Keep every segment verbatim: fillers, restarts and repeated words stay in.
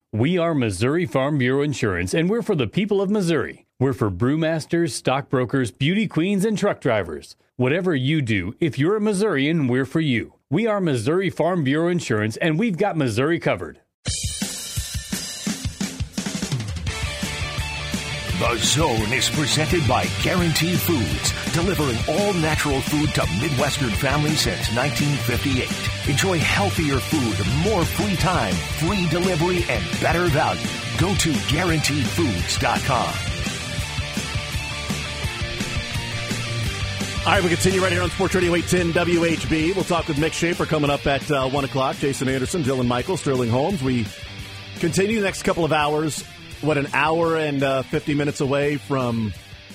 We are Missouri Farm Bureau Insurance, and we're for the people of Missouri. We're for brewmasters, stockbrokers, beauty queens, and truck drivers. Whatever you do, if you're a Missourian, we're for you. We are Missouri Farm Bureau Insurance, and we've got Missouri covered. The Zone is presented by Guarantee Foods, delivering all natural food to Midwestern families since nineteen fifty-eight. Enjoy healthier food, more free time, free delivery, and better value. Go to guaranteed foods dot com. All right, we continue right here on Sports Radio eight ten W H B. We'll talk with Mick Schaefer coming up at uh, one o'clock. Jason Anderson, Dylan Michael, Sterling Holmes. We continue the next couple of hours. What, an hour and uh, fifty minutes away from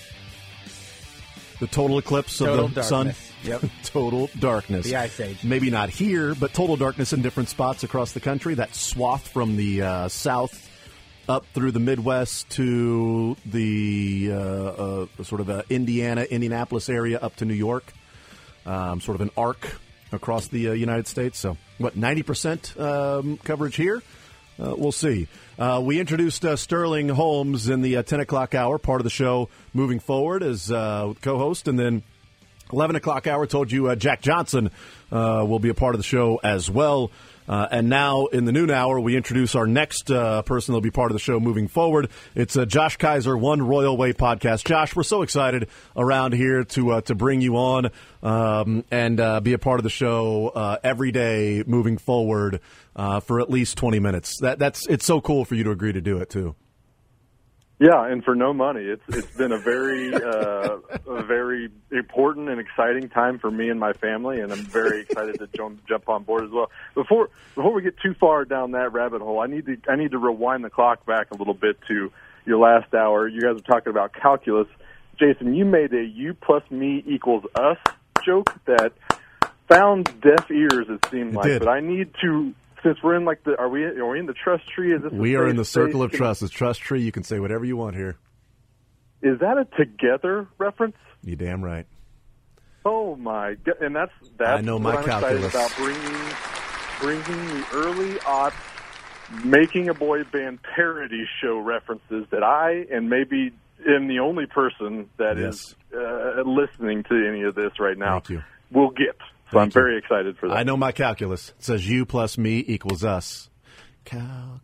the total eclipse of total the darkness. sun? Yep. Total darkness. The Ice Age. Maybe not here, but total darkness in different spots across the country. That swath from the uh, south up through the Midwest to the uh, uh, sort of uh, Indiana, Indianapolis area up to New York. Um, sort of an arc across the uh, United States. So, what, ninety percent um, coverage here? Uh, we'll see. Uh, we introduced uh, Sterling Holmes in the uh, ten o'clock hour, part of the show moving forward as uh, co-host. And then eleven o'clock hour told you uh, Jack Johnson uh, will be a part of the show as well. Uh, and now in the noon hour, we introduce our next uh, person that will be part of the show moving forward. It's uh, Josh Kaiser, One Royal Way podcast. Josh, we're so excited around here to uh, to bring you on um, and uh, be a part of the show uh, every day moving forward uh, for at least twenty minutes. That that's it's so cool for you to agree to do it too. Yeah, and for no money. It's it's been a very uh, a very important and exciting time for me and my family, and I'm very excited to jump jump on board as well. Before before we get too far down that rabbit hole, I need to I need to rewind the clock back a little bit to your last hour. You guys were talking about calculus. Jason, you made a you plus me equals us joke that found deaf ears, it seemed It like. did. But I need to. Since we're in like the, are we? Are we in the trust tree? Is this We are in the safe circle of space? trust. It's trust tree. You can say whatever you want here. Is that a together reference? You damn right. Oh my god! And that's that's I know what my I'm calculus. excited about bringing bringing the early aughts, making a boy band parody show references that I and maybe am the only person that Yes. is uh, listening to any of this right now. Thank you. Will get. So Thank I'm you. very excited for that. I know my calculus. It says you plus me equals us. Calculus.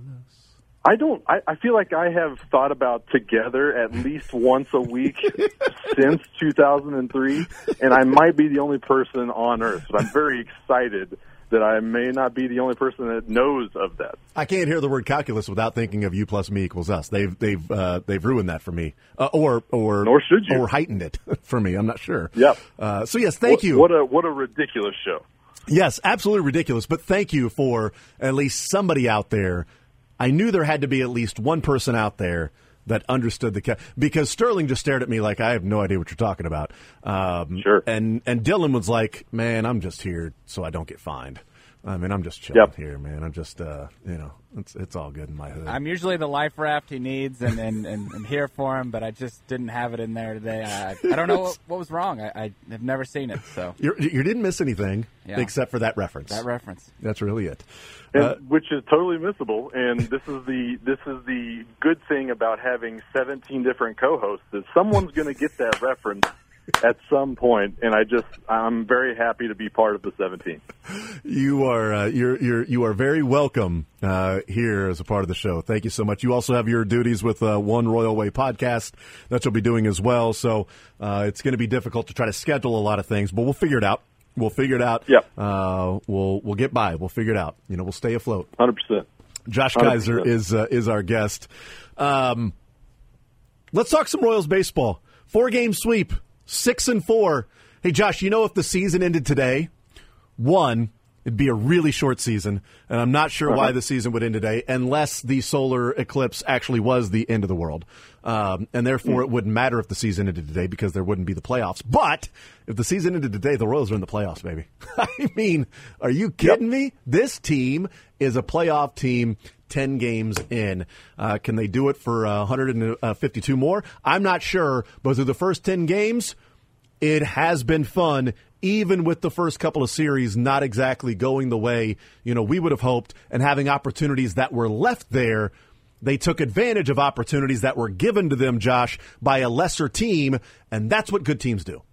I don't. I, I feel like I have thought about together at least once a week since two thousand three, and I might be the only person on Earth. But I'm very excited that I may not be the only person that knows of that. I can't hear the word calculus without thinking of you plus me equals us. They've they've uh, they've ruined that for me, uh, or or Nor should you. or heightened it for me. I'm not sure. Yep. Uh, so yes, thank what, you. What a what a ridiculous show. Yes, absolutely ridiculous. But thank you for at least somebody out there. I knew there had to be at least one person out there that understood the ca- because Sterling just stared at me like I have no idea what you're talking about. Um, Sure. And and Dylan was like, "Man, I'm just here so I don't get fined. I mean, I'm just chilling Yep. here, man. I'm just, uh, you know, it's it's all good in my hood." I'm usually the life raft he needs, and, and, and I'm here for him, but I just didn't have it in there today. I, I don't know what, what was wrong. I, I have never seen it, so You're, you didn't miss anything Yeah. except for that reference. that reference. That's really it. And, Uh, which is totally missable, and this is the this is the good thing about having seventeen different co-hosts is someone's going to get that reference at some point, and I just I'm very happy to be part of the seventeen. You are uh, you're you're you are very welcome uh, here as a part of the show. Thank you so much. You also have your duties with uh, One Royal Way podcast that you'll be doing as well. So uh, it's going to be difficult to try to schedule a lot of things, but we'll figure it out. We'll figure it out. Yep. Uh, we'll we'll get by. We'll figure it out. You know, we'll stay afloat. one hundred percent. Josh one hundred percent. Kaiser is uh, is our guest. Um, let's talk some Royals baseball. Four game sweep, six and four. Hey, Josh, you know if the season ended today, one, it'd be a really short season, and I'm not sure Uh-huh. why the season would end today unless the solar eclipse actually was the end of the world. Um, and therefore, it wouldn't matter if the season ended today because there wouldn't be the playoffs. But if the season ended today, the Royals are in the playoffs, baby. I mean, are you kidding me? This team is a playoff team ten games in. Uh, can they do it for uh, one hundred fifty-two more? I'm not sure, but through the first ten games, it has been fun even with the first couple of series not exactly going the way, you know, we would have hoped, and having opportunities that were left there, they took advantage of opportunities that were given to them, Josh, by a lesser team, and that's what good teams do.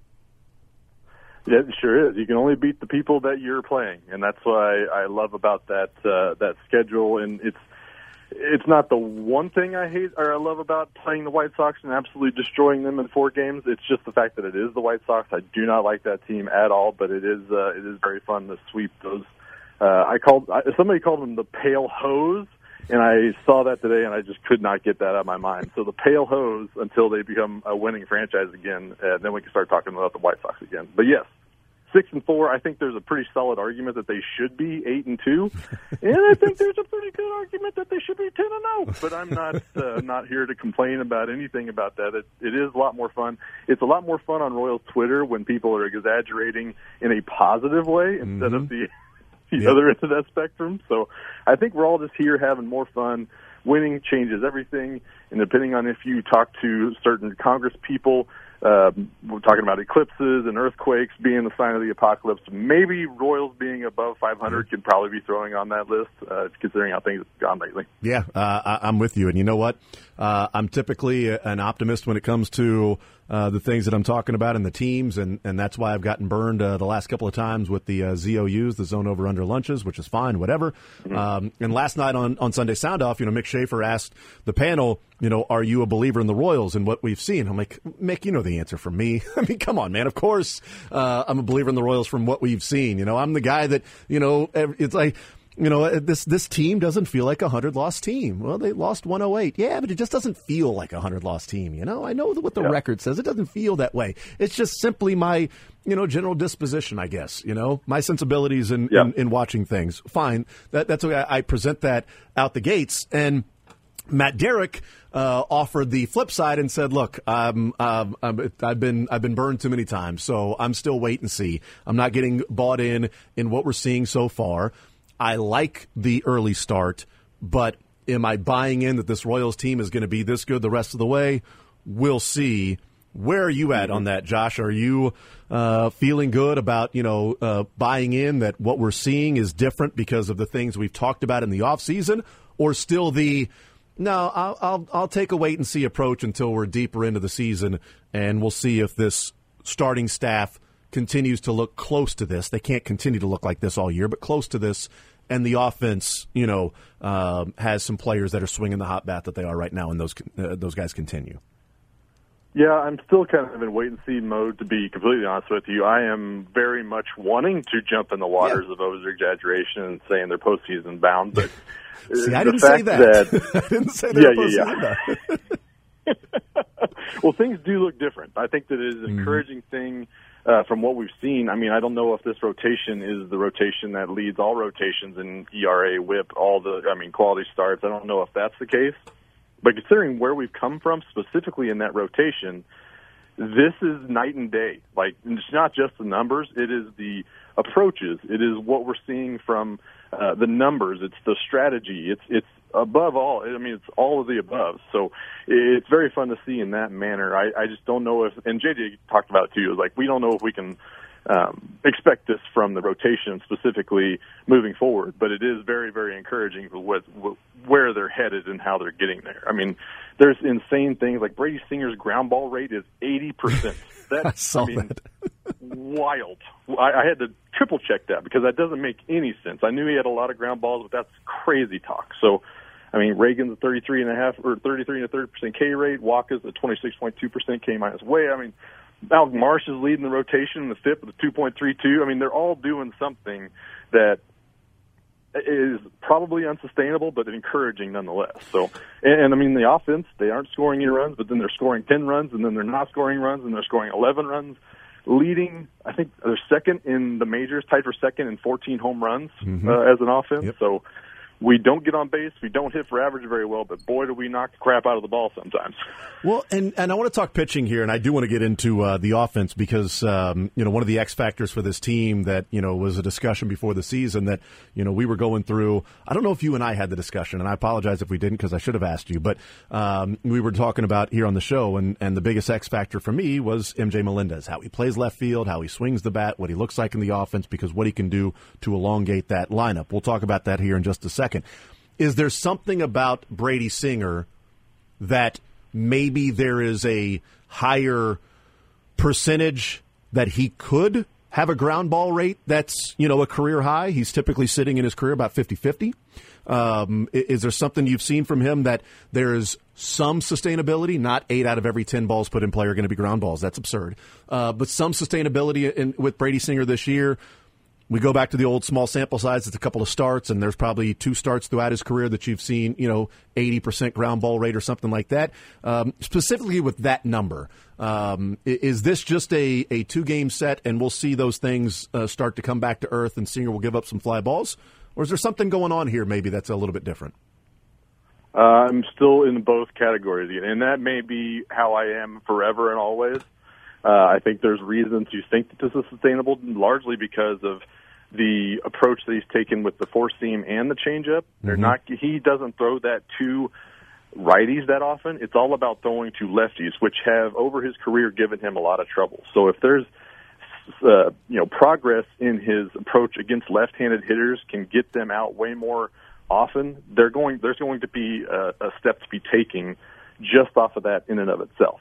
Yeah, it sure is. You can only beat the people that you're playing, and that's why I love about that uh, that schedule. And it's it's not the one thing I hate or I love about playing the White Sox and absolutely destroying them in four games. It's just the fact that it is the White Sox. I do not like that team at all, but it is uh, it is very fun to sweep those. Uh, I called somebody called them the Pale Hose. And I saw that today, and I just could not get that out of my mind. So the Pale Hose until they become a winning franchise again, and then we can start talking about the White Sox again. But yes, six and four. I think there's a pretty solid argument that they should be eight and two, and I think there's a pretty good argument that they should be ten and zero. But I'm not uh, not here to complain about anything about that. It, it is a lot more fun. It's a lot more fun on Royals Twitter when people are exaggerating in a positive way instead mm-hmm. of the. the yep. other end of that spectrum. So I think we're all just here having more fun. Winning changes everything, and depending on if you talk to certain Congress people, um, we're talking about eclipses and earthquakes being the sign of the apocalypse. Maybe Royals being above five hundred could probably be throwing on that list, uh, considering how things have gone lately. Yeah, uh, I, I'm with you. And you know what? Uh, I'm typically an optimist when it comes to uh, the things that I'm talking about and the teams, and, and that's why I've gotten burned uh, the last couple of times with the uh, Z O Us, the zone over under lunches, which is fine, whatever. Mm-hmm. Um, and last night on, on Sunday Sound Off, you know, Mick Schaefer asked the panel, you know, are you a believer in the Royals and what we've seen? I'm like, Mick, you know the answer from me. I mean, come on, man. Of course uh, I'm a believer in the Royals from what we've seen. You know, I'm the guy that, you know, it's like, you know, this this team doesn't feel like a hundred-loss team. Well, they lost one oh eight. Yeah, but it just doesn't feel like a hundred-loss team, you know? I know what the yeah. record says. It doesn't feel that way. It's just simply my, you know, general disposition, I guess, you know? My sensibilities in, yeah. in, in watching things. Fine. That, that's why I, I present that out the gates. And Matt Derrick uh, offered the flip side and said, look, um, um, I've been I've been burned too many times, so I'm still wait and see. I'm not getting bought in in what we're seeing so far. I like the early start, but am I buying in that this Royals team is going to be this good the rest of the way? We'll see. Where are you at on that, Josh? Are you uh, feeling good about, you know, uh, buying in that what we're seeing is different because of the things we've talked about in the offseason, or still the, no, I'll, I'll, I'll take a wait-and-see approach until we're deeper into the season, and we'll see if this starting staff continues to look close to this. They can't continue to look like this all year, but close to this. And the offense, you know, uh, has some players that are swinging the hot bat that they are right now, and those uh, those guys continue. Yeah, I'm still kind of in wait-and-see mode, to be completely honest with you. I am very much wanting to jump in the waters yeah. of over-exaggeration and saying they're postseason bound. But See, I didn't say that. that. I didn't say they're yeah, postseason yeah, yeah. bound. Well, things do look different. I think that it is an encouraging mm. thing. Uh, from what we've seen, I mean, I don't know if this rotation is the rotation that leads all rotations in E R A, whip, all the, I mean, quality starts. I don't know if that's the case. But considering where we've come from, specifically in that rotation, this is night and day. Like, it's not just the numbers. It is the approaches. It is what we're seeing from uh, the numbers. It's the strategy. It's it's above all. I mean, it's all of the above. So it's very fun to see in that manner. I, I just don't know if, and J J talked about it too, it was like, we don't know if we can um, expect this from the rotation specifically moving forward, but it is very, very encouraging for what, what, where they're headed and how they're getting there. I mean, there's insane things like Brady Singer's ground ball rate is eighty percent. That's, I mean, that. wild. I, I had to triple check that because that doesn't make any sense. I knew he had a lot of ground balls, but that's crazy talk. So, I mean, Reagan's a thirty-three and a half or thirty-three and a third percent K rate. Walker's a twenty-six point two percent K minus way. I mean, Alec Marsh is leading the rotation in the fifth with a two point three two. I mean, they're all doing something that is probably unsustainable, but encouraging nonetheless. So, and, and I mean, the offense, they aren't scoring any runs, but then they're scoring ten runs, and then they're not scoring runs, and they're scoring eleven runs. Leading, I think they're second in the majors, tied for second in fourteen home runs mm-hmm. uh, as an offense. Yep. So we don't get on base, we don't hit for average very well, but boy, do we knock the crap out of the ball sometimes. Well, and, and I want to talk pitching here, and I do want to get into uh, the offense because, um, you know, one of the X factors for this team that, you know, was a discussion before the season that, you know, we were going through. I don't know if you and I had the discussion, and I apologize if we didn't because I should have asked you, but um, we were talking about here on the show, and, and the biggest X factor for me was M J Melendez, how he plays left field, how he swings the bat, what he looks like in the offense, because what he can do to elongate that lineup. We'll talk about that here in just a second. Is there something about Brady Singer that maybe there is a higher percentage that he could have a ground ball rate that's, you know, a career high? He's typically sitting in his career about fifty-fifty. Um, is there something you've seen from him that there is some sustainability? Not eight out of every ten balls put in play are going to be ground balls. That's absurd. Uh, but some sustainability in, with Brady Singer this year. We go back to the old small sample size. It's a couple of starts, and there's probably two starts throughout his career that you've seen, you know, eighty percent ground ball rate or something like that. Um, specifically with that number, um, is this just a, a two-game set, and we'll see those things uh, start to come back to earth, and Singer will give up some fly balls? Or is there something going on here maybe that's a little bit different? Uh, I'm still in both categories, and that may be how I am forever and always. Uh, I think there's reason to think that this is sustainable, largely because of the approach that he's taken with the four seam and the changeup. Mm-hmm. They're not. He doesn't throw that to righties that often. It's all about throwing to lefties, which have over his career given him a lot of trouble. So if there's uh, you know progress in his approach against left-handed hitters, can get them out way more often. They're going. There's going to be a, a step to be taken just off of that in and of itself.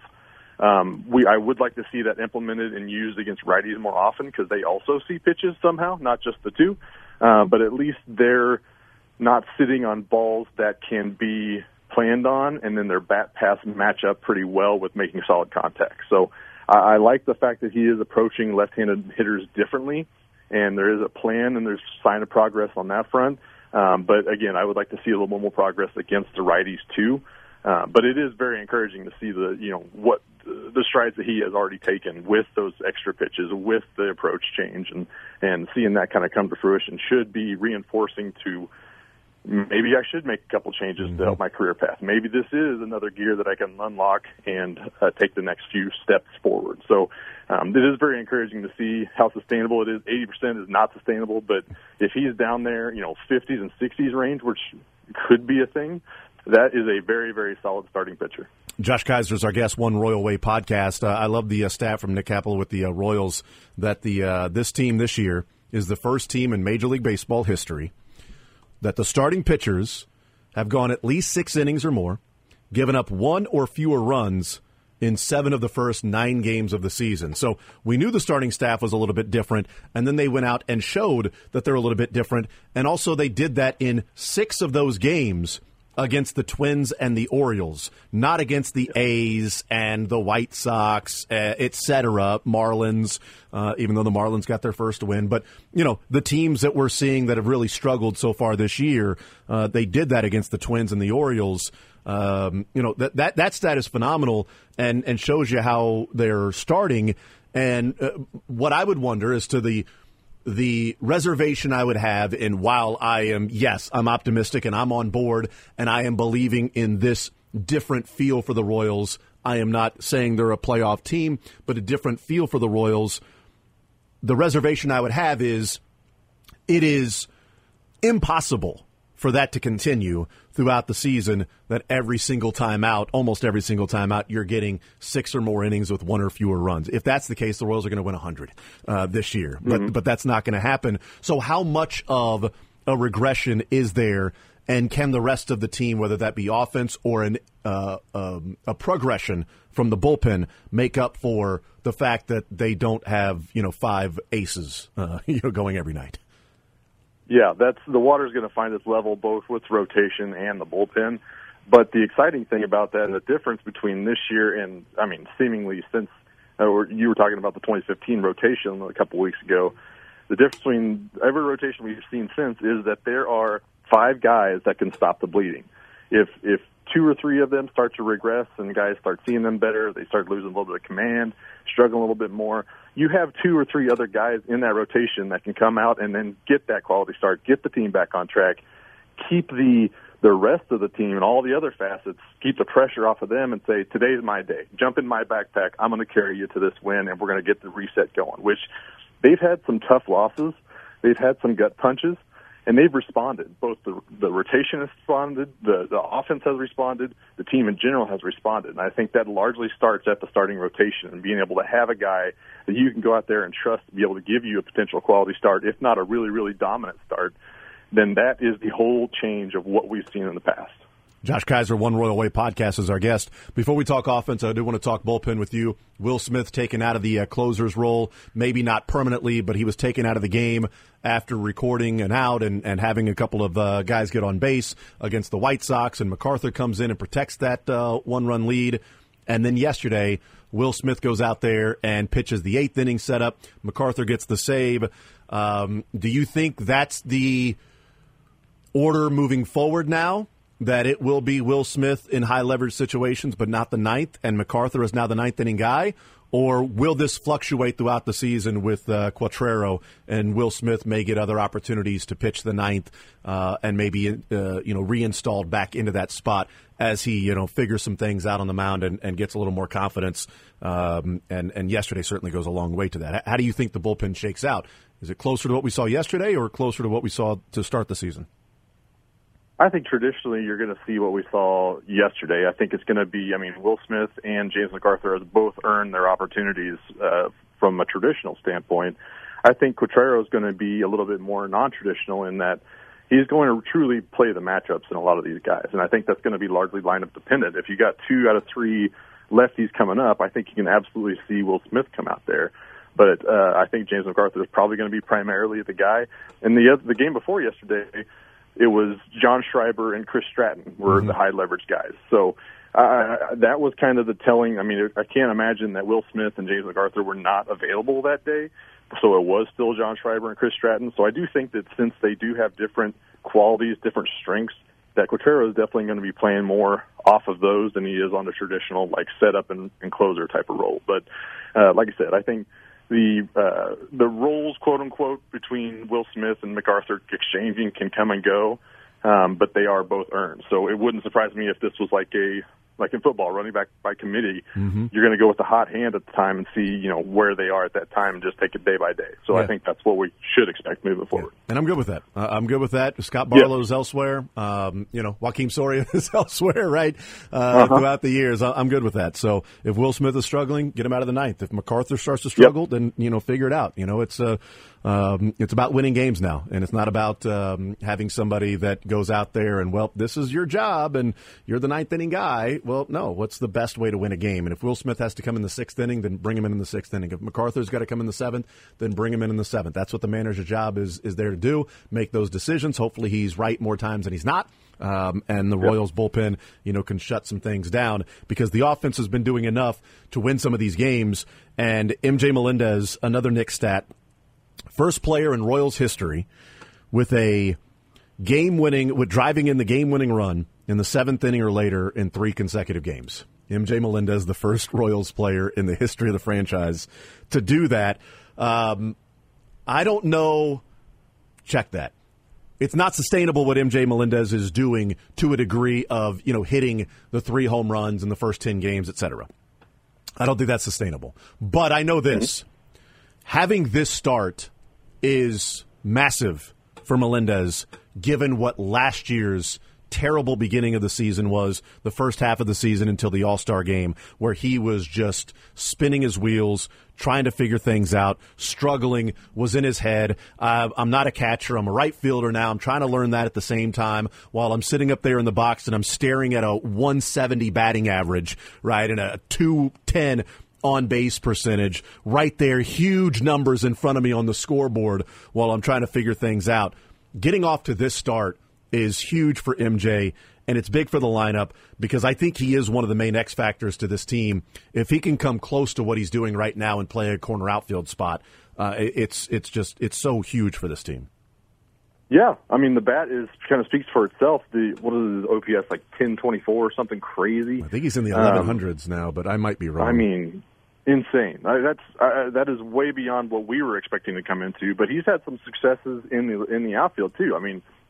Um, we, I would like to see that implemented and used against righties more often because they also see pitches somehow, not just the two. Uh, but at least they're not sitting on balls that can be planned on, and then their bat pass match up pretty well with making solid contact. So I, I like the fact that he is approaching left-handed hitters differently, and there is a plan and there's sign of progress on that front. Um, but again, I would like to see a little more progress against the righties too. Uh, but it is very encouraging to see the, you know, what the strides that he has already taken with those extra pitches, with the approach change, and, and seeing that kind of come to fruition should be reinforcing to maybe I should make a couple changes mm-hmm. to help my career path. Maybe this is another gear that I can unlock and uh, take the next few steps forward. So um, it is very encouraging to see how sustainable it is. eighty percent is not sustainable, but if he's down there, you know, fifties and sixties range, which could be a thing, that is a very, very solid starting pitcher. Josh Kaiser is our guest, One Royal Way podcast. Uh, I love the uh, stat from Nick Capel with the uh, Royals that the uh, this team this year is the first team in Major League Baseball history that the starting pitchers have gone at least six innings or more, given up one or fewer runs in seven of the first nine games of the season. So we knew the starting staff was a little bit different, and then they went out and showed that they're a little bit different, and also they did that in six of those games against the Twins and the Orioles, not against the A's and the White Sox, uh, et cetera, Marlins, uh, even though the Marlins got their first win. But, you know, the teams that we're seeing that have really struggled so far this year, uh, they did that against the Twins and the Orioles. Um, you know, that, that, that stat is phenomenal and, and shows you how they're starting. And uh, what I would wonder is to the The reservation I would have in while I am, yes, I'm optimistic and I'm on board and I am believing in this different feel for the Royals. I am not saying they're a playoff team, but a different feel for the Royals. The reservation I would have is it is impossible for that to continue throughout the season, that every single time out, almost every single time out, you're getting six or more innings with one or fewer runs. If that's the case, the Royals are going to win one hundred uh, this year, but mm-hmm. but that's not going to happen. So how much of a regression is there, and can the rest of the team, whether that be offense or an uh, um, a progression from the bullpen, make up for the fact that they don't have, you know, five aces uh, you know, going every night? Yeah, that's the water's going to find its level both with rotation and the bullpen. But the exciting thing about that, and the difference between this year and, I mean, seemingly since uh, you were talking about the twenty fifteen rotation a couple weeks ago, the difference between every rotation we've seen since is that there are five guys that can stop the bleeding. If if two or three of them start to regress and guys start seeing them better, they start losing a little bit of command, struggling a little bit more, you have two or three other guys in that rotation that can come out and then get that quality start, get the team back on track, keep the the rest of the team and all the other facets, keep the pressure off of them and say, today's my day. Jump in my backpack. I'm going to carry you to this win, and we're going to get the reset going, which they've had some tough losses. They've had some gut punches, and they've responded. Both the, the rotation has responded, the, the offense has responded, the team in general has responded. And I think that largely starts at the starting rotation and being able to have a guy that you can go out there and trust to be able to give you a potential quality start, if not a really, really dominant start. Then that is the whole change of what we've seen in the past. Josh Kaiser, One Royal Way Podcast, is our guest. Before we talk offense, I do want to talk bullpen with you. Will Smith taken out of the uh, closer's role, maybe not permanently, but he was taken out of the game after recording an out and, and having a couple of uh, guys get on base against the White Sox, and MacArthur comes in and protects that uh, one-run lead. And then yesterday, Will Smith goes out there and pitches the eighth inning setup. MacArthur gets the save. Um, do you think that's the order moving forward now, that it will be Will Smith in high leverage situations but not the ninth, and MacArthur is now the ninth inning guy? Or will this fluctuate throughout the season with uh, Quatraro, and Will Smith may get other opportunities to pitch the ninth uh, and maybe uh, you know reinstalled back into that spot as he you know figures some things out on the mound and, and gets a little more confidence? Um, and, and yesterday certainly goes a long way to that. How do you think the bullpen shakes out? Is it closer to what we saw yesterday or closer to what we saw to start the season? I think traditionally you're going to see what we saw yesterday. I think it's going to be, I mean, Will Smith and James MacArthur have both earned their opportunities uh, from a traditional standpoint. I think Quatraro is going to be a little bit more non-traditional in that he's going to truly play the matchups in a lot of these guys. And I think that's going to be largely lineup dependent. If you got two out of three lefties coming up, I think you can absolutely see Will Smith come out there. But uh, I think James MacArthur is probably going to be primarily the guy. And the the game before yesterday, it was John Schreiber and Chris Stratton were mm-hmm. the high leverage guys. So uh, that was kind of the telling. I mean, I can't imagine that Will Smith and James MacArthur were not available that day. So it was still John Schreiber and Chris Stratton. So I do think that since they do have different qualities, different strengths, that Quatraro is definitely going to be playing more off of those than he is on the traditional like setup and, and closer type of role. But uh, like I said, I think the uh, the roles, quote unquote, between Will Smith and MacArthur exchanging can come and go, um, but they are both earned. So it wouldn't surprise me if this was like a like in football, running back by committee. Mm-hmm. You're going to go with the hot hand at the time and see you know where they are at that time and just take it day by day. So yeah. I think that's what we should expect moving forward. Yeah. And I'm good with that. Uh, I'm good with that. Scott Barlow's yeah. elsewhere. Um, you know, Joaquin Soria is elsewhere, right? Uh, uh-huh. Throughout the years, I'm good with that. So if Will Smith is struggling, get him out of the ninth. If MacArthur starts to struggle, yep. then you know, figure it out. You know, it's uh, um, it's about winning games now, and it's not about um, having somebody that goes out there and well, this is your job, and you're the ninth inning guy. Well, no. What's the best way to win a game? And if Will Smith has to come in the sixth inning, then bring him in in the sixth inning. If MacArthur's got to come in the seventh, then bring him in in the seventh. That's what the manager's job is is there to do, make those decisions. Hopefully he's right more times than he's not. Um, and the Royals bullpen, you know, can shut some things down because the offense has been doing enough to win some of these games. And M J Melendez, another Nick stat, first player in Royals history with a game-winning, with driving in the game-winning run in the seventh inning or later in three consecutive games. M J Melendez, the first Royals player in the history of the franchise to do that. Um, I don't know. Check that. It's not sustainable what M J Melendez is doing to a degree of, you know, hitting the three home runs in the first ten games, et cetera. I don't think that's sustainable. But I know this. Having this start is massive for Melendez, given what last year's terrible beginning of the season was, the first half of the season until the All-Star game, where he was just spinning his wheels, trying to figure things out, struggling, was in his head. Uh, I'm not a catcher. I'm a right fielder now. I'm trying to learn that at the same time while I'm sitting up there in the box and I'm staring at a one seventy batting average, right, and a two ten on-base percentage right there, huge numbers in front of me on the scoreboard while I'm trying to figure things out. Getting off to this start is huge for M J, and it's big for the lineup because I think he is one of the main X factors to this team. If he can come close to what he's doing right now and play a corner outfield spot, uh, it's it's just it's so huge for this team. Yeah, I mean the bat is kind of speaks for itself. The what is his O P S, like ten twenty-four or something crazy? I think he's in the eleven hundreds um, now, but I might be wrong. I mean, insane. I, that's uh, that is way beyond what we were expecting to come into. But he's had some successes in the in the outfield too. I mean,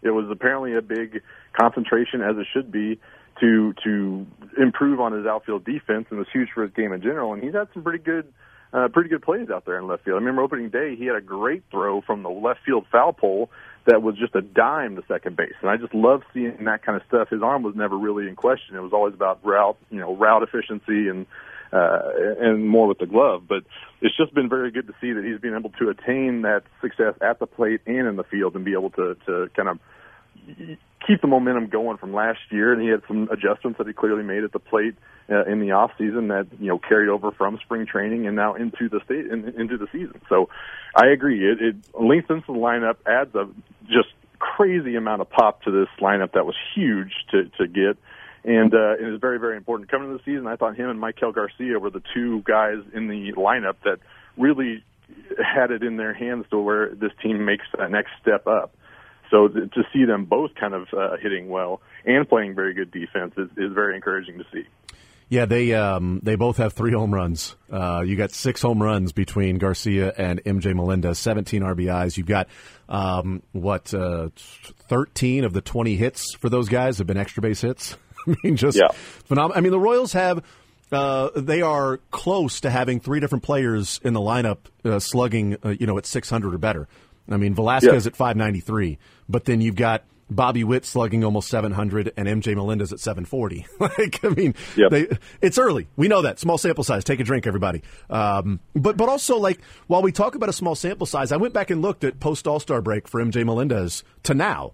It was apparently a big concentration, as it should be, to to improve on his outfield defense, and was huge for his game in general. And he's had some pretty good uh, pretty good plays out there in left field. I remember opening day, he had a great throw from the left field foul pole that was just a dime to second base. And I just love seeing that kind of stuff. His arm was never really in question. It was always about route, you know, route efficiency and uh, and more with the glove. But it's just been very good to see that he's been able to attain that success at the plate and in the field and be able to, to kind of keep the momentum going from last year. And he had some adjustments that he clearly made at the plate uh, in the off season that, you know, carried over from spring training and now into the state in, into the season. So I agree. It, it lengthens the lineup, adds a just crazy amount of pop to this lineup that was huge to, to get. And uh, it is very, very important. Coming into the season, I thought him and Maikel Garcia were the two guys in the lineup that really had it in their hands to where this team makes that next step up. So th- to see them both kind of uh, hitting well and playing very good defense is, is very encouraging to see. Yeah, they um, they both have three home runs. Uh, you got six home runs between Garcia and M J Melendez, seventeen R B Is. You've got, um, what, uh, thirteen of the twenty hits for those guys have been extra base hits. I mean, just yeah. phenomenal. I mean, the Royals have, uh, they are close to having three different players in the lineup uh, slugging, uh, you know, at six hundred or better. I mean, Velasquez yeah. at five ninety-three, but then you've got Bobby Witt slugging almost seven hundred and M J Melendez at seven forty. Like, I mean, yep. they, it's early. We know that. Small sample size. Take a drink, everybody. Um, but but also, like, while we talk about a small sample size, I went back and looked at post-All-Star break for M J Melendez to now,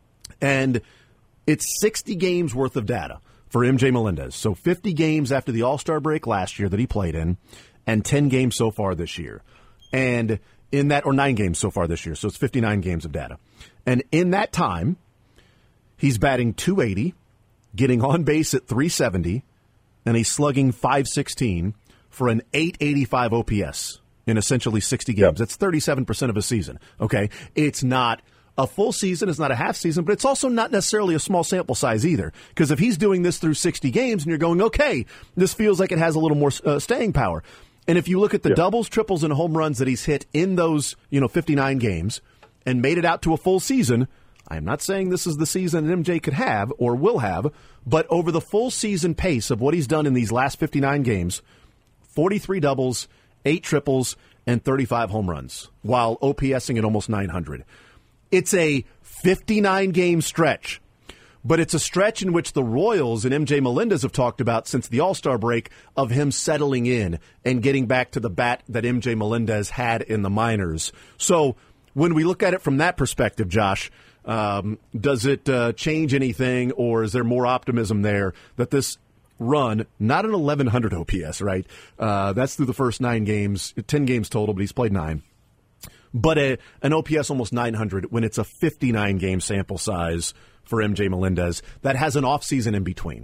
and it's sixty games worth of data for M J Melendez. So fifty games after the All-Star break last year that he played in, and ten games so far this year. And in that, or nine games so far this year, so it's fifty-nine games of data. And in that time, he's batting two eighty, getting on base at three seventy, and he's slugging five sixteen for an eight eighty-five O P S in essentially sixty games. Yep. That's thirty-seven percent of a season, okay? It's not a full season, it's not a half season, but it's also not necessarily a small sample size either. Because if he's doing this through sixty games and you're going, okay, this feels like it has a little more uh, staying power. And if you look at the yeah. doubles, triples, and home runs that he's hit in those, you know, fifty-nine games and made it out to a full season, I'm not saying this is the season that M J could have or will have, but over the full season pace of what he's done in these last fifty-nine games, forty-three doubles, eight triples, and thirty-five home runs, while OPSing at almost nine hundred. It's a fifty-nine game stretch. But it's a stretch in which the Royals and M J Melendez have talked about since the All-Star break of him settling in and getting back to the bat that M J Melendez had in the minors. So when we look at it from that perspective, Josh, um, does it uh, change anything, or is there more optimism there that this run, not an eleven hundred O P S, right? Uh, that's through the first nine games, ten games total, but he's played nine. But a, an O P S almost nine hundred when it's a fifty-nine game sample size for M J Melendez that has an off season in between.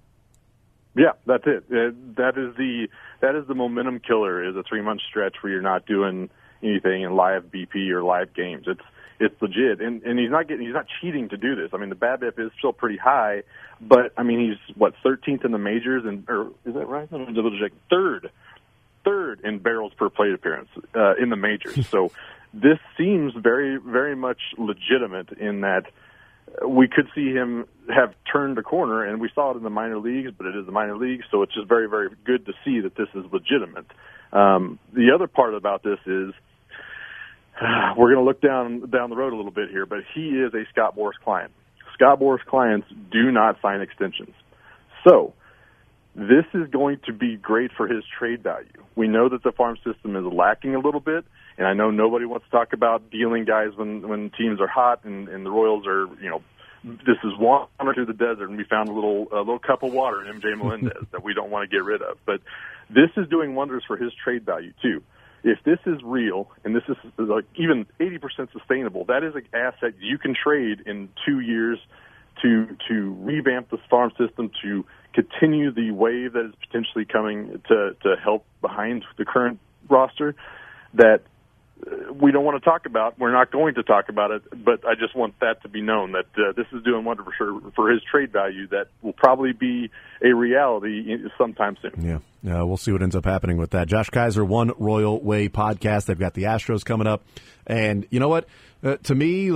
Yeah, that's it. Uh, that is the that is the momentum killer. Is a three month stretch where you're not doing anything in live B P or live games. It's it's legit, and and he's not getting he's not cheating to do this. I mean, the BABIP is still pretty high, but I mean he's what thirteenth in the majors, and or is that right? I'm double check. Third, third in barrels per plate appearance uh, in the majors. So this seems very very much legitimate in that. We could see him have turned a corner, and we saw it in the minor leagues, but it is the minor leagues, so it's just very, very good to see that this is legitimate. Um, the other part about this is uh, we're going to look down down the road a little bit here, but he is a Scott Boras client. Scott Boras clients do not sign extensions. So this is going to be great for his trade value. We know that the farm system is lacking a little bit, and I know nobody wants to talk about dealing guys when, when teams are hot and, and the Royals are, you know, this is wander through the desert, and we found a little a little cup of water in M J Melendez that we don't want to get rid of. But this is doing wonders for his trade value, too. If this is real, and this is like even eighty percent sustainable, that is an asset you can trade in two years to to revamp the farm system, to continue the wave that is potentially coming to, to help behind the current roster that we don't want to talk about. We're not going to talk about it, but I just want that to be known that uh, this is doing wonders for, for his trade value that will probably be a reality sometime soon. Yeah, uh, we'll see what ends up happening with that. Josh Kaiser, One Royal Way podcast. They've got the Astros coming up. And you know what? Uh, to me, like,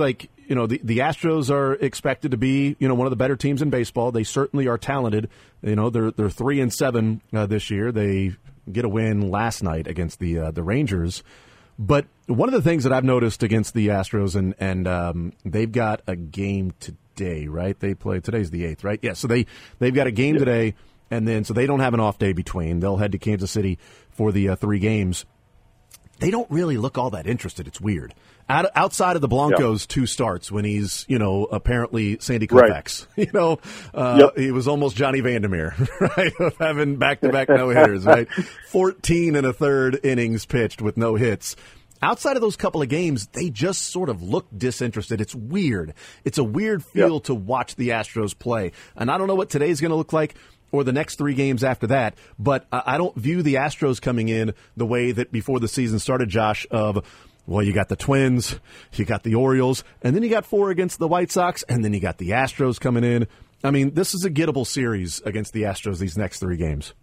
you know, the, the Astros are expected to be, you know, one of the better teams in baseball. They certainly are talented. You know, they're they're three and seven uh, this year. They get a win last night against the uh, the Rangers. But one of the things that I've noticed against the Astros, and and um, they've got a game today, right? They play today's the eighth, right? Yeah. So they they've got a game yep. today, and then so they don't have an off day between. They'll head to Kansas City for the uh, three games. They don't really look all that interested. It's weird. Out, outside of the Blancos' yep. two starts, when he's, you know, apparently Sandy Koufax, right. you know, uh, yep. he was almost Johnny Vandermeer, right, of having back-to-back no-hitters, right? fourteen and a third innings pitched with no hits. Outside of those couple of games, they just sort of look disinterested. It's weird. It's a weird feel yep. to watch the Astros play. And I don't know what today's going to look like, or the next three games after that. But I don't view the Astros coming in the way that before the season started, Josh, of, well, you got the Twins, you got the Orioles, and then you got four against the White Sox, and then you got the Astros coming in. I mean, this is a gettable series against the Astros, these next three games.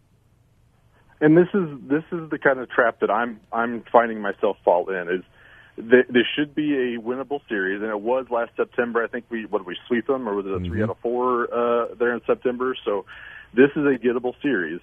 And this is this is the kind of trap that I'm I'm finding myself fall in, is that this should be a winnable series, and it was last September. I think we, what did we sweep them, or was it a mm-hmm. three out of four uh, there in September? So this is a gettable series,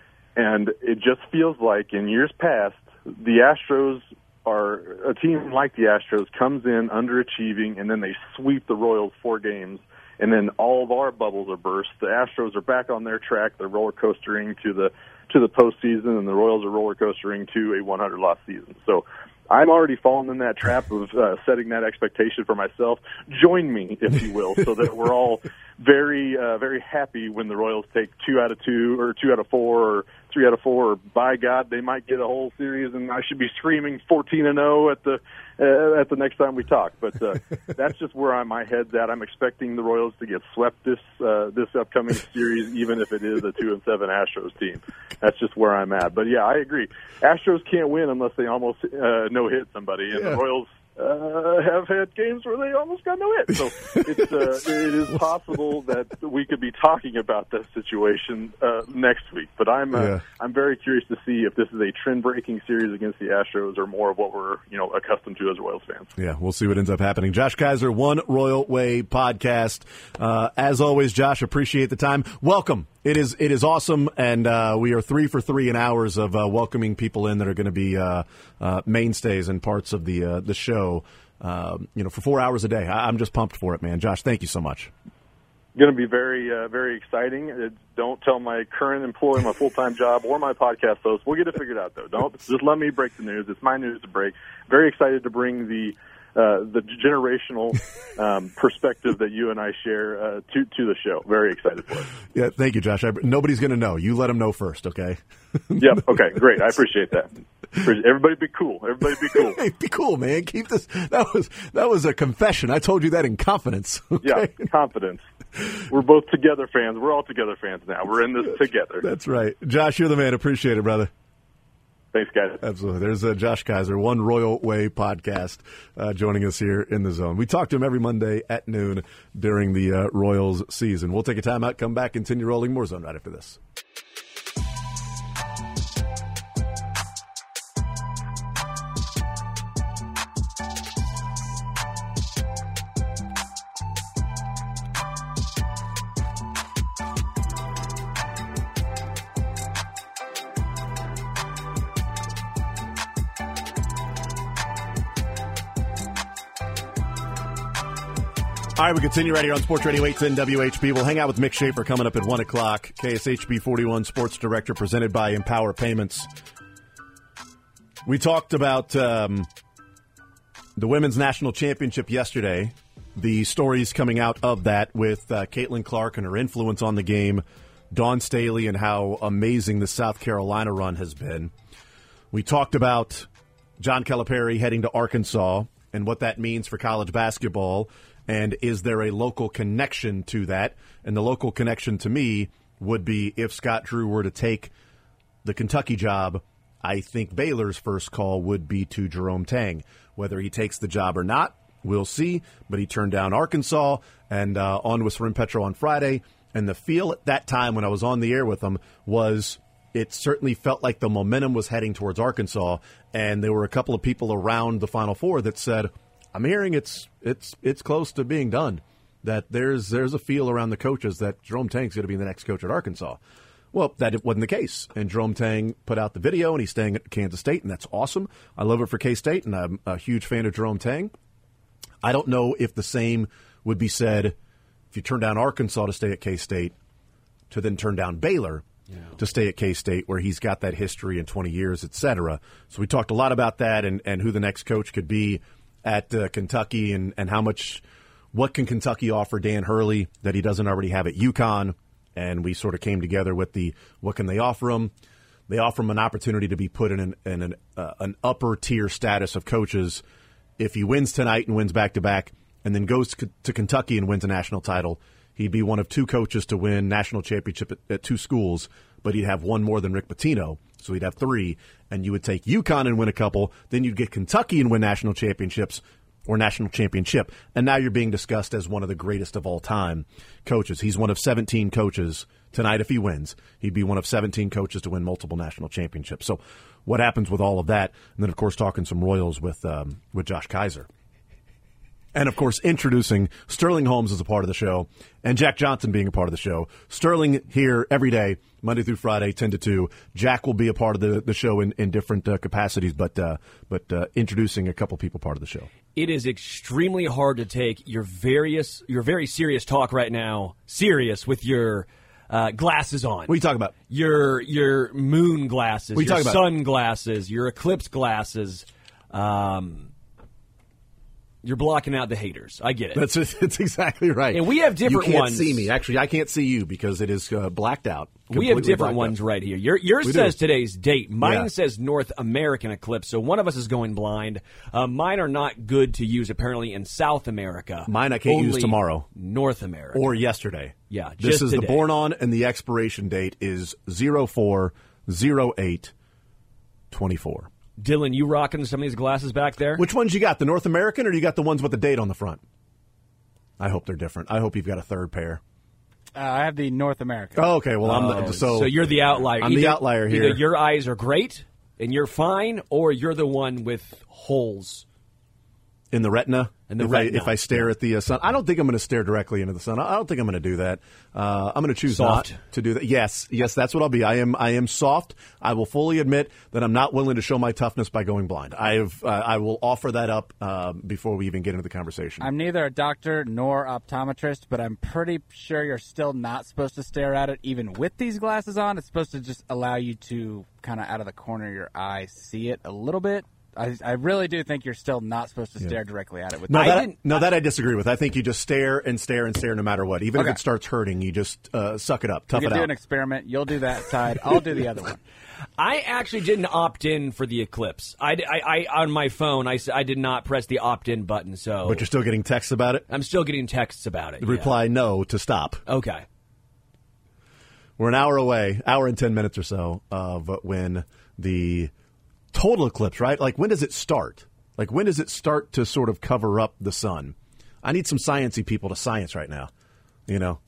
and it just feels like in years past, the Astros are, a team like the Astros comes in underachieving, and then they sweep the Royals four games, and then all of our bubbles are burst. The Astros are back on their track. They're roller coastering to the to the postseason, and the Royals are roller coastering to a one hundred loss season. So I'm already fallen in that trap of uh, setting that expectation for myself. Join me, if you will, so that we're all very, uh, very happy when the Royals take two out of two, or two out of four, or three out of four. Or by God, they might get a whole series, and I should be screaming fourteen and zero at the uh, at the next time we talk. But uh, that's just where I, my head's at. I'm expecting the Royals to get swept this uh, this upcoming series, even if it is a two and seven Astros team. That's just where I'm at. But yeah, I agree. Astros can't win unless they almost uh, no hit somebody, and yeah. the Royals uh, have had games where they almost got no hit. So it's uh, it is possible that we could be talking about that situation uh, next week. But I'm uh, yeah. I'm very curious to see if this is a trend breaking series against the Astros, or more of what we're you know accustomed to as Royals fans. Yeah, we'll see what ends up happening. Josh Kaiser, One Royal Way podcast. Uh, as always, Josh, appreciate the time. Welcome. It is it is awesome, and uh, we are three for three in hours of uh, welcoming people in that are going to be uh, uh, mainstays and parts of the uh, the show. Uh, you know, for four hours a day. I, I'm just pumped for it, man. Josh, thank you so much. Going to be very uh, very exciting. Uh, don't tell my current employer, my full time job, or my podcast host. We'll get it figured out, though. Don't just let me break the news. It's my news to break. Very excited to bring the. Uh, the generational um, perspective that you and I share uh, to to the show. Very excited for it. Yeah, thank you, Josh. I, nobody's going to know. You let them know first, okay? Yep. Okay. Great. I appreciate that. Everybody be cool. Everybody be cool. Hey, be cool, man. Keep this. That was that was a confession. I told you that in confidence. Okay? Yeah, confidence. We're both together fans. We're all together fans now. We're in this together. That's right. Josh, you're the man. Appreciate it, brother. Thanks, guys. Absolutely. There's uh, Josh Kaiser, One Royal Way podcast, uh, joining us here in the zone. We talk to him every Monday at noon during the uh, Royals season. We'll take a time out, come back, continue rolling more zone right after this. All right, we continue right here on Sports Radio eight ten W H B. We'll hang out with Mick Schaefer coming up at one o'clock. K S H B forty-one Sports Director, presented by Empower Payments. We talked about um, the Women's National Championship yesterday, the stories coming out of that with uh, Caitlin Clark and her influence on the game, Dawn Staley, and how amazing the South Carolina run has been. We talked about John Calipari heading to Arkansas and what that means for college basketball. And is there a local connection to that? And the local connection to me would be if Scott Drew were to take the Kentucky job, I think Baylor's first call would be to Jerome Tang. Whether he takes the job or not, we'll see. But he turned down Arkansas and uh, on with Soren Petro on Friday. And the feel at that time when I was on the air with him was it certainly felt like the momentum was heading towards Arkansas. And there were a couple of people around the Final Four that said, I'm hearing it's it's it's close to being done. That there's there's a feel around the coaches that Jerome Tang's going to be the next coach at Arkansas. Well, that wasn't the case. And Jerome Tang put out the video, and he's staying at Kansas State, and that's awesome. I love it for K-State, and I'm a huge fan of Jerome Tang. I don't know if the same would be said if you turn down Arkansas to stay at K-State to then turn down Baylor yeah. to stay at K-State, where he's got that history in twenty years, et cetera. So we talked a lot about that and, and who the next coach could be at uh, Kentucky and, and how much – what can Kentucky offer Dan Hurley that he doesn't already have at UConn? And we sort of came together with the what can they offer him? They offer him an opportunity to be put in an, in an, uh, an upper-tier status of coaches if he wins tonight and wins back-to-back and then goes to, to Kentucky and wins a national title. He'd be one of two coaches to win national championship at, at two schools, but he'd have one more than Rick Pitino, so he'd have three. And you would take UConn and win a couple. Then you'd get Kentucky and win national championships or national championship. And now you're being discussed as one of the greatest of all time coaches. He's one of seventeen coaches tonight. If he wins, he'd be one of seventeen coaches to win multiple national championships. So what happens with all of that? And then, of course, talking some Royals with um, with Josh Kaiser. And, of course, introducing Sterling Holmes as a part of the show and Jack Johnson being a part of the show. Sterling here every day, Monday through Friday, ten to two. Jack will be a part of the, the show in, in different uh, capacities, but uh, but uh, introducing a couple people part of the show. It is extremely hard to take your various, your very serious talk right now serious with your uh, glasses on. What are you talking about? Your your moon glasses, what are you your talking sun about? glasses, your eclipse glasses. Um, you're blocking out the haters. I get it. That's that's exactly right. And we have different you can't ones. see me. Actually, I can't see you because it is uh, blacked out. We have different ones out. Right here. Your, yours we says do. Today's date. Mine yeah. says North American eclipse, so one of us is going blind. Uh, mine are not good to use, apparently, in South America. Mine I can't Only use tomorrow. North America. Or yesterday. Yeah, This just is today. the born on, and the expiration date is oh four oh eight twenty-four. Dylan, you rocking some of these glasses back there? Which ones you got, the North American, or you got the ones with the date on the front? I hope they're different. I hope you've got a third pair. Uh, I have the North American. Oh, okay. Well, I'm the, so so you're the outlier. I'm either, the outlier here. Either your eyes are great and you're fine, or you're the one with holes. In the retina? In the if retina. I, if I stare at the uh, sun. I don't think I'm going to stare directly into the sun. I don't think I'm going to do that. Uh, I'm going to choose Soft. not to do that. Yes, yes, that's what I'll be. I am I am soft. I will fully admit that I'm not willing to show my toughness by going blind. I have uh, I will offer that up uh, before we even get into the conversation. I'm neither a doctor nor optometrist, but I'm pretty sure you're still not supposed to stare at it even with these glasses on. It's supposed to just allow you to kind of out of the corner of your eye see it a little bit. I, I really do think you're still not supposed to stare yeah. directly at it. With no, I that, didn't, no, that I disagree with. I think you just stare and stare and stare no matter what. Even okay. if it starts hurting, you just uh, suck it up, tough you it can out. do an experiment. You'll do that side. I'll do the other one. I actually didn't opt in for the eclipse. I, I, I on my phone, I, I did not press the opt-in button. So, but you're still getting texts about it? I'm still getting texts about it. Reply yeah. no to stop. Okay. We're an hour away, hour and ten minutes or so, of when the total eclipse, right? Like, when does it start? Like, when does it start to sort of cover up the sun? I need some sciencey people to science right now, you know?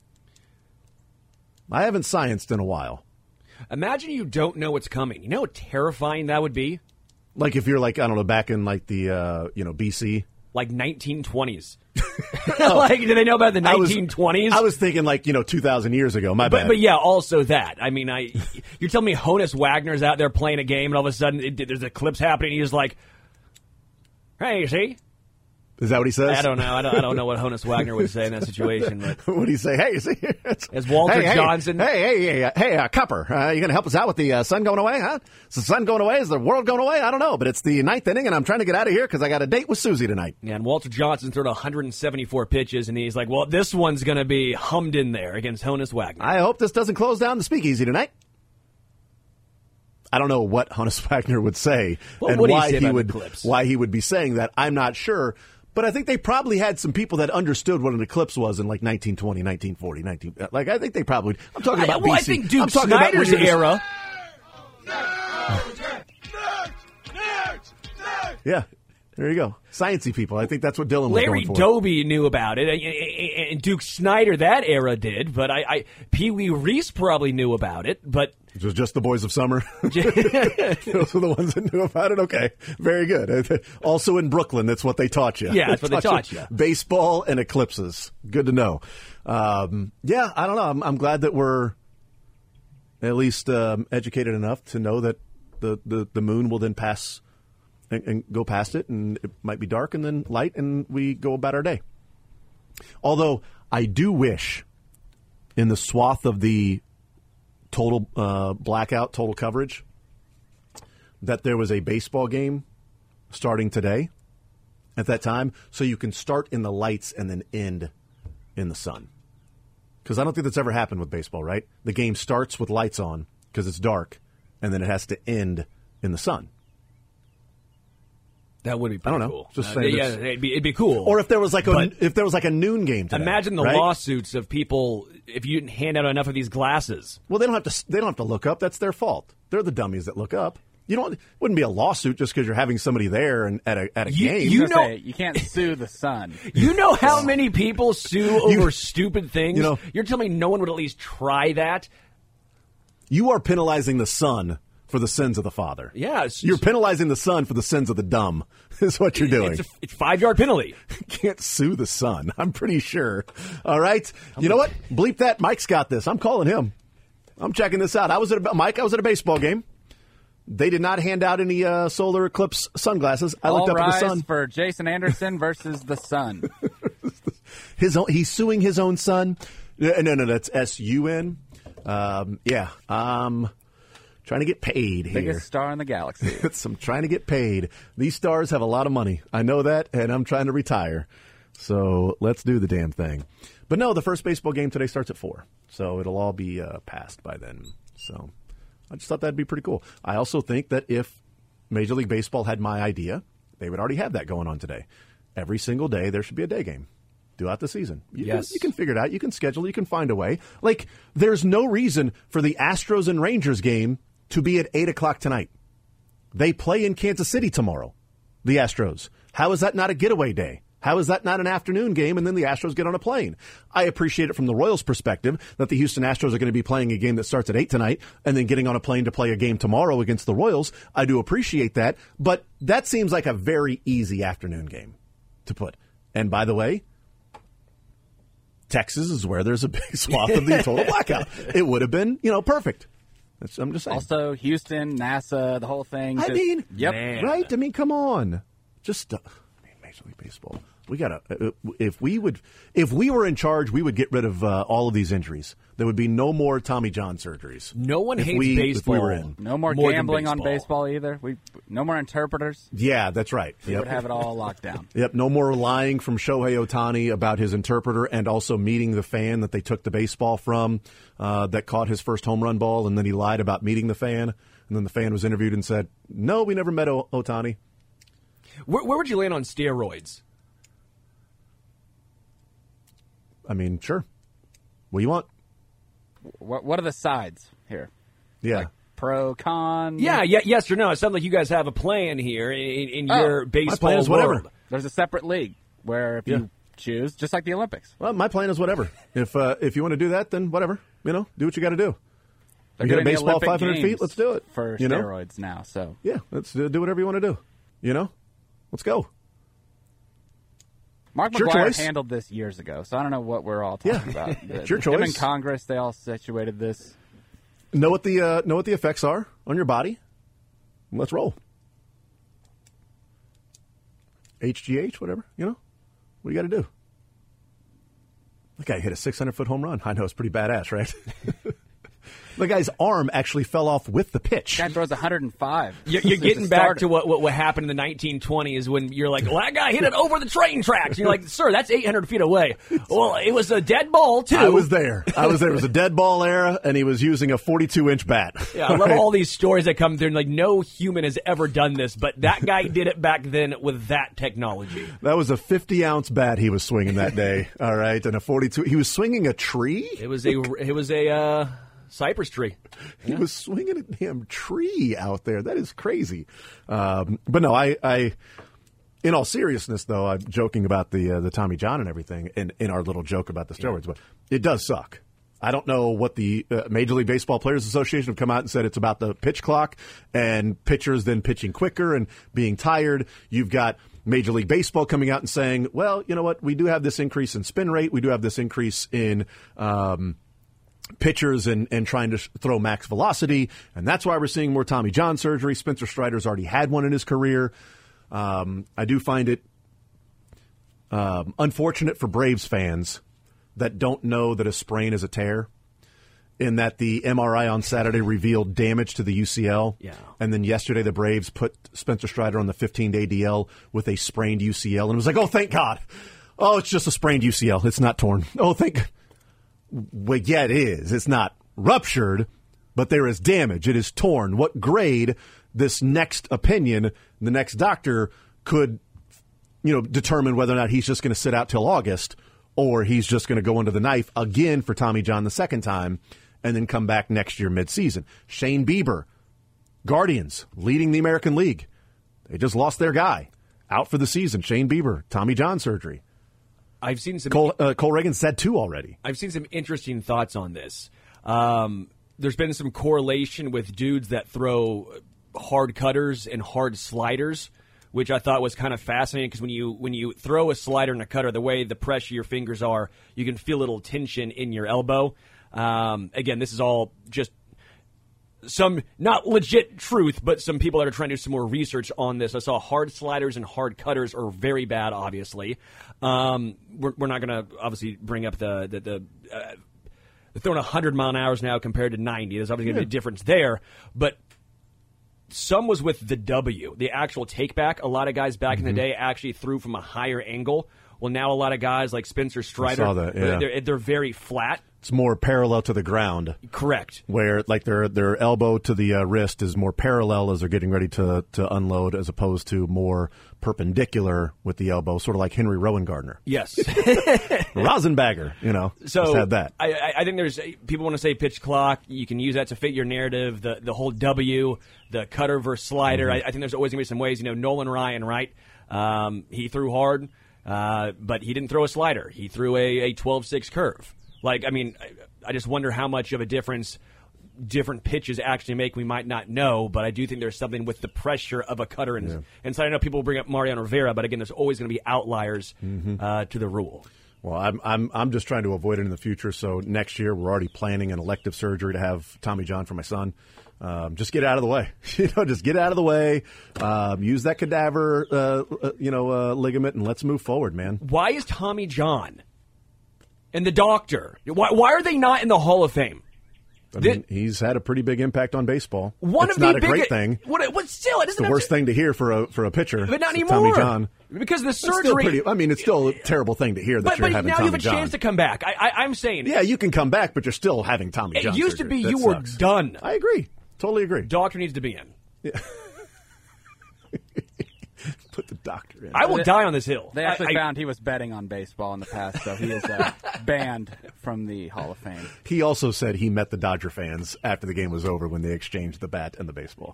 I haven't scienced in a while. Imagine you don't know what's coming. You know how terrifying that would be? Like if you're like, I don't know, back in like the, uh, you know, B C? Like nineteen twenties. Like, do they know about the nineteen twenties? I was, I was thinking like, you know, two thousand years ago. My but, bad. But yeah, also that. I mean, I you're telling me Honus Wagner's out there playing a game and all of a sudden it, there's an eclipse happening and he's like, hey, see? Is that what he says? I don't know. I don't, I don't know what Honus Wagner would say in that situation. But what do you say? Hey, see? As Walter hey, Johnson. Hey, hey, hey, hey, hey uh, Cupper, uh, you going to help us out with the uh, sun going away, huh? Is the sun going away? Is the world going away? I don't know, but it's the ninth inning, and I'm trying to get out of here because I got a date with Susie tonight. Yeah, and Walter Johnson threw one hundred seventy-four pitches, and he's like, well, this one's going to be hummed in there against Honus Wagner. I hope this doesn't close down the speakeasy tonight. I don't know what Honus Wagner would say what and would he, why say he about would eclipse? why he would be saying that. I'm not sure. But I think they probably had some people that understood what an eclipse was in like nineteen twenty, nineteen forty, nineteen Like I think they probably. I'm talking about I, well, B C. I think Duke I'm talking Snyder's about era. Yeah. There you go. Sciencey people. I think that's what Dylan was Larry going for. Doby knew about it, and Duke Snyder that era did, but I, I Pee Wee Reese probably knew about it, but It was just the boys of summer. Those were the ones that knew about it. Okay, very good. Also in Brooklyn, that's what they taught you. Yeah, that's what they taught you. Baseball and eclipses. Good to know. Um, yeah, I don't know. I'm, I'm glad that we're at least um, educated enough to know that the, the, the moon will then pass and, and go past it, and it might be dark and then light, and we go about our day. Although I do wish in the swath of the total uh, blackout, total coverage, that there was a baseball game starting today at that time, so you can start in the lights and then end in the sun. Because I don't think that's ever happened with baseball, right? The game starts with lights on because it's dark, and then it has to end in the sun. That would be pretty I don't know. cool. Just Uh, saying yeah, it's- it'd be, it'd be cool. Or if there was like a But- if there was like a noon game today. Imagine the right? lawsuits of people if you didn't hand out enough of these glasses. Well, they don't have to. They don't have to look up. That's their fault. They're the dummies that look up. You don't. It wouldn't be a lawsuit just because you're having somebody there and at a at a You- game. you I was gonna know- say, you can't sue the sun. You know how many people sue over stupid things? you know- You're telling me no one would at least try that? You are penalizing the son for the sins of the father. Yeah, it's- You're penalizing the son for the sins of the dumb. Is what you're doing. It's a it's five-yard penalty. Can't sue the son. I'm pretty sure. All right. You know what? Bleep that. Mike's got this. I'm calling him. I'm checking this out. I was at a, Mike. I was at a baseball game. They did not hand out any uh, solar eclipse sunglasses. I looked All up at the rise sun. for Jason Anderson versus the sun. His own, he's suing his own son. No, no, no. That's S U N. Um, yeah. Um, trying to get paid here. Biggest star in the galaxy. It's, I'm trying to get paid. These stars have a lot of money. I know that, and I'm trying to retire. So let's do the damn thing. But no, the first baseball game today starts at four, so it'll all be uh, passed by then. So I just thought that'd be pretty cool. I also think that if Major League Baseball had my idea, they would already have that going on today. Every single day there should be a day game throughout the season. You, Yes. can, you can figure it out. You can schedule. You can find a way. Like, there's no reason for the Astros and Rangers game to be at eight o'clock tonight. They play in Kansas City tomorrow, the Astros. How is that not a getaway day? How is that not an afternoon game and then the Astros get on a plane? I appreciate it from the Royals' perspective that the Houston Astros are going to be playing a game that starts at eight tonight and then getting on a plane to play a game tomorrow against the Royals. I do appreciate that, but that seems like a very easy afternoon game to put. And by the way, Texas is where there's a big swath of the total blackout. It would have been, you know, perfect. That's, I'm just saying. Also, Houston, NASA, the whole thing. I just- mean, yep. Man. right? I mean, come on. Just, uh, I mean, Major League Baseball. We gotta. Uh, if we would, if we were in charge, we would get rid of uh, all of these injuries. There would be no more Tommy John surgeries. No one if hates we, baseball. If we were in. No more, More than gambling on baseball. baseball either. We no more interpreters. Yeah, that's right. We Yep. would have it all locked down. Yep. No more lying from Shohei Ohtani about his interpreter and also meeting the fan that they took the baseball from uh, that caught his first home run ball, and then he lied about meeting the fan, and then the fan was interviewed and said, "No, we never met o- Ohtani." Where, where would you land on steroids? I mean, sure. What do you want? What What are the sides here? Yeah. Like pro, con? Yeah, yeah, yes or no. It sounds like you guys have a plan here in, in Oh, your my baseball plan is whatever. world. There's a separate league where if Yeah. you choose, just like the Olympics, Well, my plan is whatever. If uh, if you want to do that, then whatever. You know, do what you got to do. they're You got a doing the baseball Olympic five hundred feet? Games Let's do it. for You know? steroids now. So Yeah, let's do, do whatever you want to do. You know, let's go. Mark It's your McGuire choice. handled this years ago, so I don't know what we're all talking Yeah. about. It's your Him in choice. Congress, they all situated this. Know what the uh, know what the effects are on your body. Let's roll. H G H, whatever. You know, what you got to do. The guy hit a six hundred foot home run. I know it's pretty badass, right? The guy's arm actually fell off with the pitch. Guy throws one hundred five. You're, you're Since getting it back started. to what, what what happened in the nineteen twenties when you're like, well, that guy hit it over the train tracks. And you're like, sir, that's eight hundred feet away. Well, it was a dead ball, too. I was there. I was there. It was a dead ball era, and he was using a forty-two inch bat. Yeah, I love all these stories that come through. And like, no human has ever done this, but that guy did it back then with that technology. That was a fifty ounce bat he was swinging that day. All right, and a forty-two. He was swinging a tree. It was a it was a uh, cypress tree. He was swinging a damn tree out there. That is crazy. Um, but no, I, I In all seriousness, though, I'm joking about the uh, the Tommy John and everything, in, in our little joke about the steroids, yeah. but it does suck. I don't know what the uh, Major League Baseball Players Association have come out and said it's about the pitch clock and pitchers then pitching quicker and being tired. You've got Major League Baseball coming out and saying, well, you know what, we do have this increase in spin rate. We do have this increase in um, pitchers and, and trying to sh- throw max velocity, and that's why we're seeing more Tommy John surgery. Spencer Strider's already had one in his career. Um, I do find it um, unfortunate for Braves fans that don't know that a sprain is a tear, in that the M R I on Saturday revealed damage to the U C L. Yeah. And then yesterday the Braves put Spencer Strider on the fifteen-day D L with a sprained U C L. And it was like, oh, thank God. Oh, it's just a sprained U C L. It's not torn. Oh, thank Well, yeah, it is. It's not ruptured, but there is damage. It is torn. What grade this next opinion, the next doctor could, you know, determine whether or not he's just going to sit out till August, or he's just going to go under the knife again for Tommy John the second time and then come back next year midseason. Shane Bieber, Guardians, leading the American League. They just lost their guy. Out for the season. Shane Bieber, Tommy John surgery. I've seen some. Cole, uh, Cole Reagan said two already. I've seen some interesting thoughts on this. Um, there's been some correlation with dudes that throw hard cutters and hard sliders, which I thought was kind of fascinating because when you when you throw a slider and a cutter, the way the pressure your fingers are, you can feel a little tension in your elbow. Um, again, this is all just some not legit truth, but some people that are trying to do some more research on this. I saw hard sliders and hard cutters are very bad, obviously. Um, we're, we're not going to obviously bring up the the, the uh, throwing one hundred mile an hour now compared to ninety. There's obviously going to be a difference there, but some was with the W, the actual take back. A lot of guys back mm-hmm. in the day actually threw from a higher angle. Well, now a lot of guys like Spencer Strider, I saw that, yeah. they're, they're very flat. It's more parallel to the ground. Correct. Where like their their elbow to the uh, wrist is more parallel as they're getting ready to, to unload, as opposed to more perpendicular with the elbow, sort of like Henry Rowan Gardner. Yes. Rosenbagger, you know, so just had that. I, I think there's people want to say pitch clock. You can use that to fit your narrative. The the whole W, the cutter versus slider. Mm-hmm. I, I think there's always going to be some ways. You know, Nolan Ryan, right? Um, he threw hard, uh, but he didn't throw a slider. He threw a, a twelve six curve. Like, I mean, I, I just wonder how much of a difference different pitches actually make. We might not know, but I do think there's something with the pressure of a cutter. And, yeah. and so I know people bring up Mariano Rivera, but again, there's always going to be outliers mm-hmm. uh, to the rule. Well, I'm I'm I'm just trying to avoid it in the future. So next year, we're already planning an elective surgery to have Tommy John for my son. Um, just get out of the way, you know. Just get out of the way. Um, use that cadaver, uh, uh, you know, uh, ligament, and let's move forward, man. Why is Tommy John and the doctor? Why why are they not in the Hall of Fame? I mean, the, he's had a pretty big impact on baseball. One it's of not the a big, great thing. What? What? Still, it it's the worst to, thing to hear for a for a pitcher. But not anymore. Tommy John. Because the surgery. It's still pretty, I mean, it's still a terrible thing to hear that but, you're but having now Tommy you have a John. chance to come back. I, I, I'm saying. Yeah, you can come back, but you're still having Tommy it John. It used surgery. to be that you sucks. were done. I agree. Totally agree. Doctor needs to be in. Yeah. Put the doctor in. I will they, die on this hill. They actually I, found he was betting on baseball in the past, so he is uh, banned from the Hall of Fame. He also said he met the Dodger fans after the game was over when they exchanged the bat and the baseball.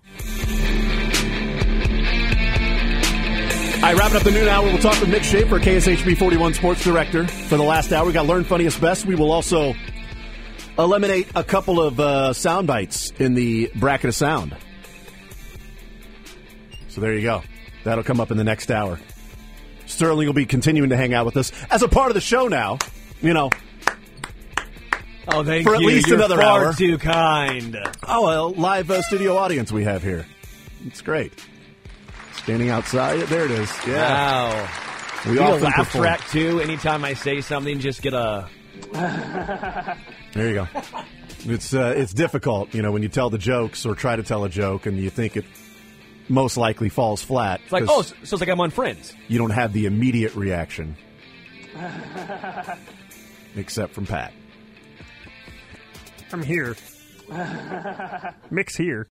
All right, wrapping up the noon hour, we'll talk with Mick Schaefer, K S H B forty-one Sports Director. For the last hour, we got Learn Funniest Best. We will also eliminate a couple of uh, sound bites in the bracket of sound. So there you go. That'll come up in the next hour. Sterling will be continuing to hang out with us as a part of the show now. You know. Oh, thank for you. at least You're another far hour. Too kind. Oh, a live uh, studio audience we have here. It's great. Standing outside. There it is. Yeah. Wow. We you often a laugh perform. track too. Anytime I say something, just get a. There you go. It's uh, it's difficult, you know, when you tell the jokes or try to tell a joke and you think it most likely falls flat. It's like, oh, so it's like I'm on Friends. You don't have the immediate reaction, except from Pat. I'm here. Mick's here.